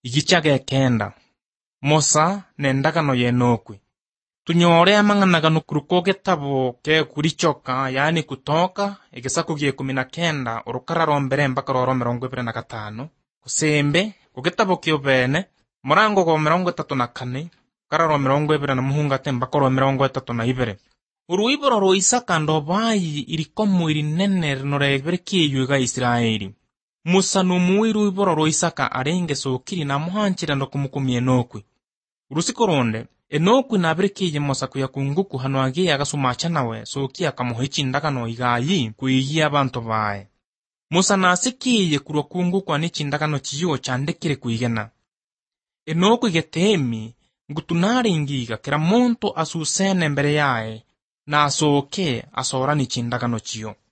Igichage kenda. Musa nendagano yenokwi. Tunyore amang'anagano kuruko getabo ke kurichoka yani Kutoka igisaku gie 19 urukara rombere mpaka roro 25 kusembe kugetabo kiobene murango go 34 kararo 20 na muhungate mpaka ro 32 uruiboro ro Isaka ndobai irikomu irinene rinorebere kiyuga Israeli. Musa numuiru iboro ro Isaka arenge sokiri na muhanchira ndo kumukumye Enokwi. Urusiko ronde Enokwi nabirikiye Musa kuyakunguku hano agiye agasumacha nawe soki akamuhichi ndagano igayi kuigia abantu bae. Musa nasikiye kurwa kunguku anichi ndagano chiyo chandekire kuigena. Enokwi getemi ngutunari ingiga kira muntu asusene mbere yae na soke asorani chindagano chiyo.